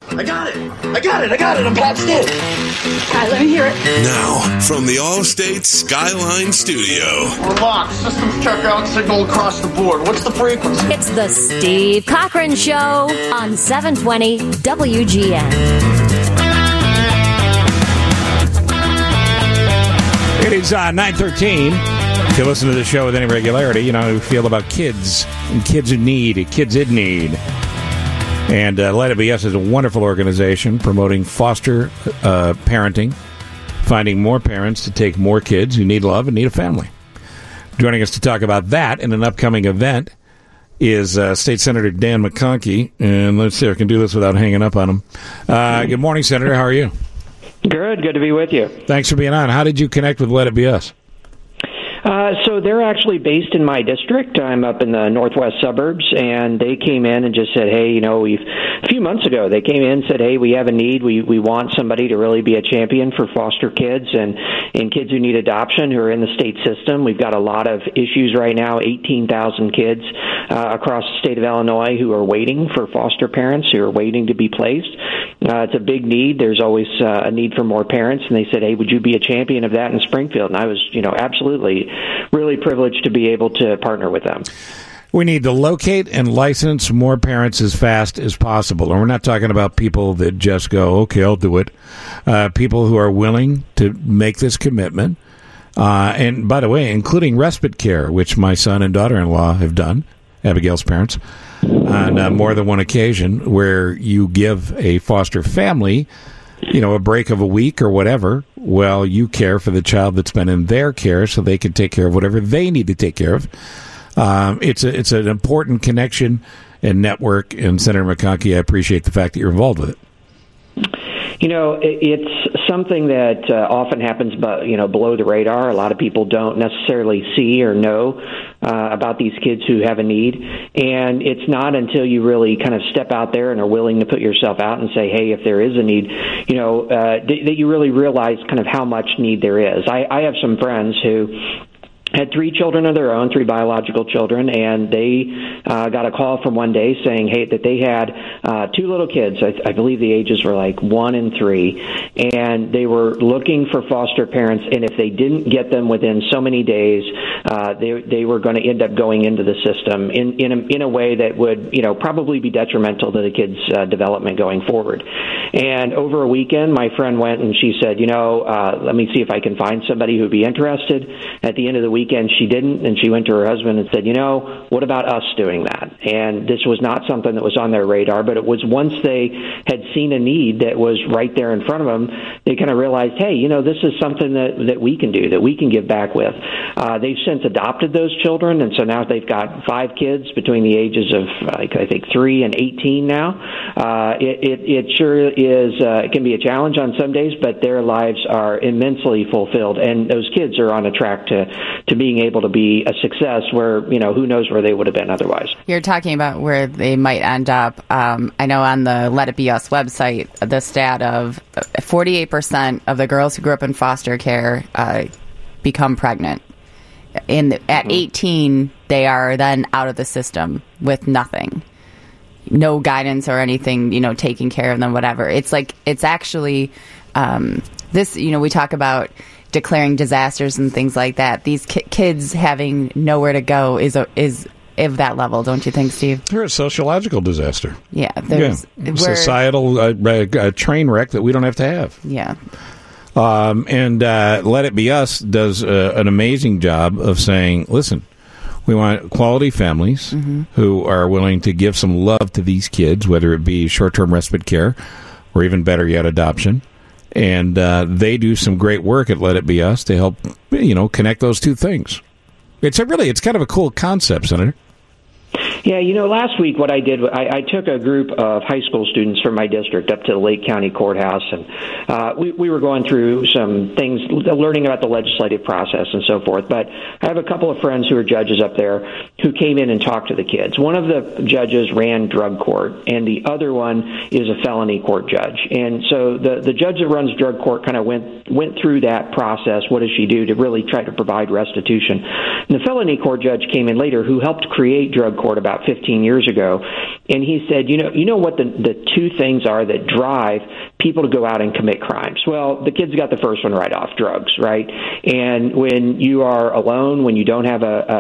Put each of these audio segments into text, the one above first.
I got it. I'm patched in. All right, let me hear it. Now, from the Allstate Skyline Studio. We're locked. Systems check out, signal across the board. What's the frequency? It's the Steve Cochran Show on 720 WGN. It is 9:13. If you listen to the show with any regularity, you know how we feel about kids and kids in need, kids in need. And Let It Be Us is a wonderful organization promoting foster parenting, finding more parents to take more kids who need love and need a family. Joining us to talk about that in an upcoming event is State Senator Dan McConkey. And let's see if I can do this without hanging up on him. Good morning, Senator. How are you? Good to be with you. Thanks for being on. How did you connect with Let It Be Us? So they're actually based in my district. I'm up in the northwest suburbs, and they came in and just said, hey, a few months ago, they came in and said, hey, we have a need. We want somebody to really be a champion for foster kids and kids who need adoption who are in the state system. We've got a lot of issues right now, 18,000 kids across the state of Illinois who are waiting for foster parents, who are waiting to be placed. It's a big need. There's always a need for more parents, and they said, hey, would you be a champion of that in Springfield? And I was, absolutely really privileged to be able to partner with them. We need to locate and license more parents as fast as possible. And we're not talking about people that just go, okay, I'll do it. People who are willing to make this commitment. And by the way, including respite care, which my son and daughter-in-law have done, Abigail's parents, on more than one occasion, where you give a foster family a break of a week or whatever, while you care for the child that's been in their care so they can take care of whatever they need to take care of. It's an important connection and network, and Senator McConkey, I appreciate the fact that you're involved with it. It's something that often happens, but below the radar. A lot of people don't necessarily see or know about these kids who have a need, and it's not until you really kind of step out there and are willing to put yourself out and say, hey, if there is a need, that you really realize kind of how much need there is. I have some friends who had 3 children of their own, 3 biological children, and they got a call from one day saying, hey, that they had 2 little kids. I believe the ages were like 1 and 3, and they were looking for foster parents, and if they didn't get them within so many days, they were going to end up going into the system in a way that would, probably be detrimental to the kids' development going forward. And over a weekend, my friend went and she said, let me see if I can find somebody who would be interested. At the end of the weekend, she didn't, and she went to her husband and said, what about us doing that? And this was not something that was on their radar, but it was once they had seen a need that was right there in front of them, they kind of realized, hey, this is something that we can do, that we can give back with. They've since adopted those children, and so now they've got 5 kids between the ages of, I think, 3 and 18 now. It sure is, it can be a challenge on some days, but their lives are immensely fulfilled, and those kids are on a track to being able to be a success where, who knows where they would have been otherwise. You're talking about where they might end up. I know on the Let It Be Us website, the stat of 48% of the girls who grew up in foster care become pregnant. At 18, they are then out of the system with nothing. No guidance or anything, taking care of them, whatever. It's actually this, we talk about declaring disasters and things like that. These kids having nowhere to go is of that level, don't you think, Steve? They're a sociological disaster. Yeah. Societal a train wreck that we don't have to have. Yeah. And Let It Be Us does an amazing job of saying, listen, we want quality families who are willing to give some love to these kids, whether it be short-term respite care or even better yet, adoption. And they do some great work at Let It Be Us to help, connect those two things. It's kind of a cool concept, Senator. Yeah, last week what I did, I took a group of high school students from my district up to the Lake County Courthouse, and we were going through some things, learning about the legislative process and so forth. But I have a couple of friends who are judges up there who came in and talked to the kids. One of the judges ran drug court, and the other one is a felony court judge. And so the judge that runs drug court kind of went through that process. What does she do to really try to provide restitution? And the felony court judge came in later, who helped create drug court about about 15 years ago. And he said, you know what the two things are that drive people to go out and commit crimes? Well, the kid's got the first one right off, drugs, right? And when you are alone, when you don't have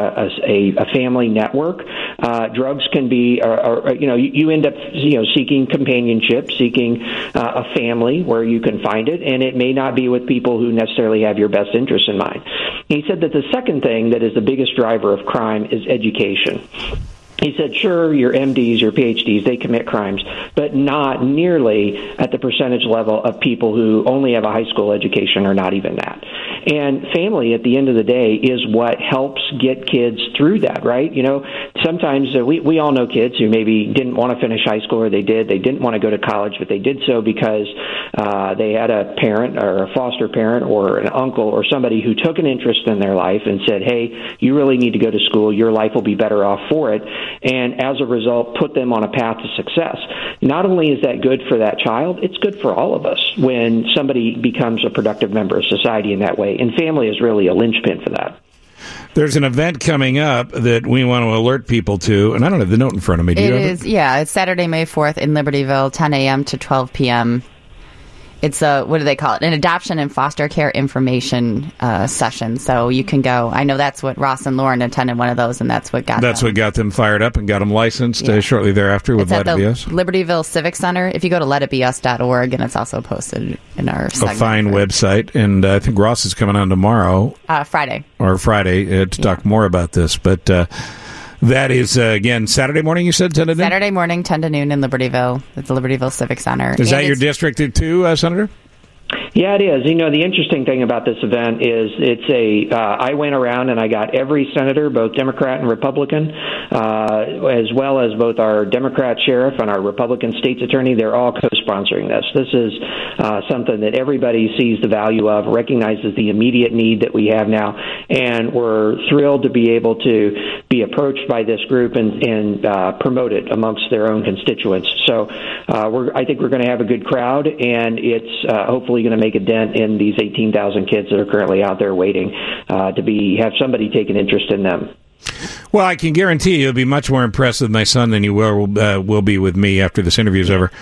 a family network, drugs can be, you end up, seeking companionship, seeking a family where you can find it, and it may not be with people who necessarily have your best interest in mind. He said that the second thing that is the biggest driver of crime is education. He said, sure, your MDs, your PhDs, they commit crimes, but not nearly at the percentage level of people who only have a high school education or not even that. And family, at the end of the day, is what helps get kids through that, right? Sometimes we all know kids who maybe didn't want to finish high school, or they didn't want to go to college, but they did so because they had a parent or a foster parent or an uncle or somebody who took an interest in their life and said, hey, you really need to go to school. Your life will be better off for it. And as a result, put them on a path to success. Not only is that good for that child, it's good for all of us when somebody becomes a productive member of society in that way. And family is really a linchpin for that. There's an event coming up that we want to alert people to, and I don't have the note in front of me. Do you have it? Yeah, it's Saturday, May 4th in Libertyville, 10 a.m. to 12 p.m. It's what do they call it? An adoption and foster care information session. So you can go. I know that's what Ross and Lauren attended one of those, and that's what got them fired up and got them licensed shortly thereafter with Let It Be Us. Libertyville Civic Center. If you go to letitbeus.org, and it's also posted in our segment. A fine website, and I think Ross is coming on tomorrow. Friday to talk more about this, but. That is, again, Saturday morning, you said, 10 to noon? Saturday morning, 10 to noon in Libertyville at the Libertyville Civic Center. Is that your district too, Senator? Yeah, it is. The interesting thing about this event is I went around and I got every senator, both Democrat and Republican, as well as both our Democrat sheriff and our Republican state's attorney. They're all co-sponsoring this. This is something that everybody sees the value of, recognizes the immediate need that we have now, and we're thrilled to be able to be approached by this group and promote it amongst their own constituents. So I think we're going to have a good crowd, and it's hopefully going to make a dent in these 18,000 kids that are currently out there waiting to have somebody take an interest in them. Well, I can guarantee you'll be much more impressed with my son than you will be with me after this interview is over.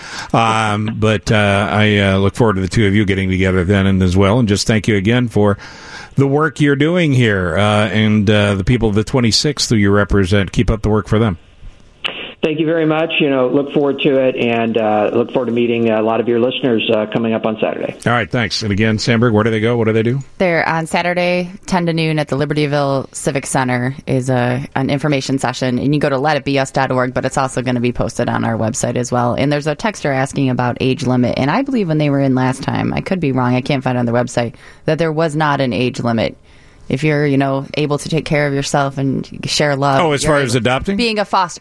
But I look forward to the two of you getting together then and as well. And just thank you again for the work you're doing here and the people of the 26th who you represent. Keep up the work for them. Thank you very much. Look forward to it, and look forward to meeting a lot of your listeners coming up on Saturday. All right, thanks. And again, Sandberg, where do they go? What do they do? They're on Saturday, 10 to noon at the Libertyville Civic Center is an information session, and you go to letitbeus.org, but it's also going to be posted on our website as well. And there's a texter asking about age limit, and I believe when they were in last time, I could be wrong, I can't find it on their website, that there was not an age limit. If you're, able to take care of yourself and share love. Oh, as far as adopting? Being a foster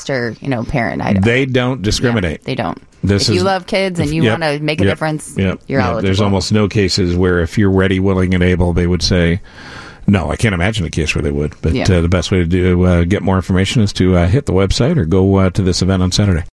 parent. They don't discriminate. Yeah, they don't. If you love kids and you want to make a difference, you're eligible. There's almost no cases where if you're ready, willing, and able, they would say, no. I can't imagine a case where they would. But the best way to get more information is to hit the website or go to this event on Saturday.